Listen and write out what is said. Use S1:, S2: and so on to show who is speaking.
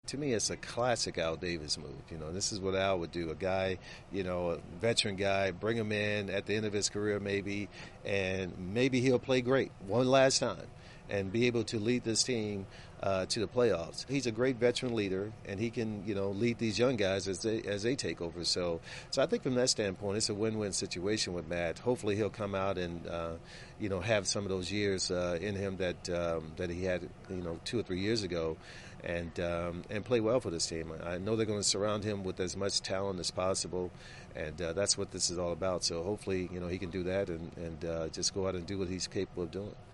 S1: to me, it's a classic Al Davis move. This is what Al would do. A guy, a veteran guy, bring him in at the end of his career maybe, and maybe he'll play great one last time and be able to lead this team to the playoffs. He's a great veteran leader, and he can, lead these young guys as they take over. So I think from that standpoint, it's a win-win situation with Matt. Hopefully, he'll come out and, have some of those years in him that he had, 2 or 3 years ago, and play well for this team. I know they're going to surround him with as much talent as possible, and that's what this is all about. So hopefully, he can do that and just go out and do what he's capable of doing.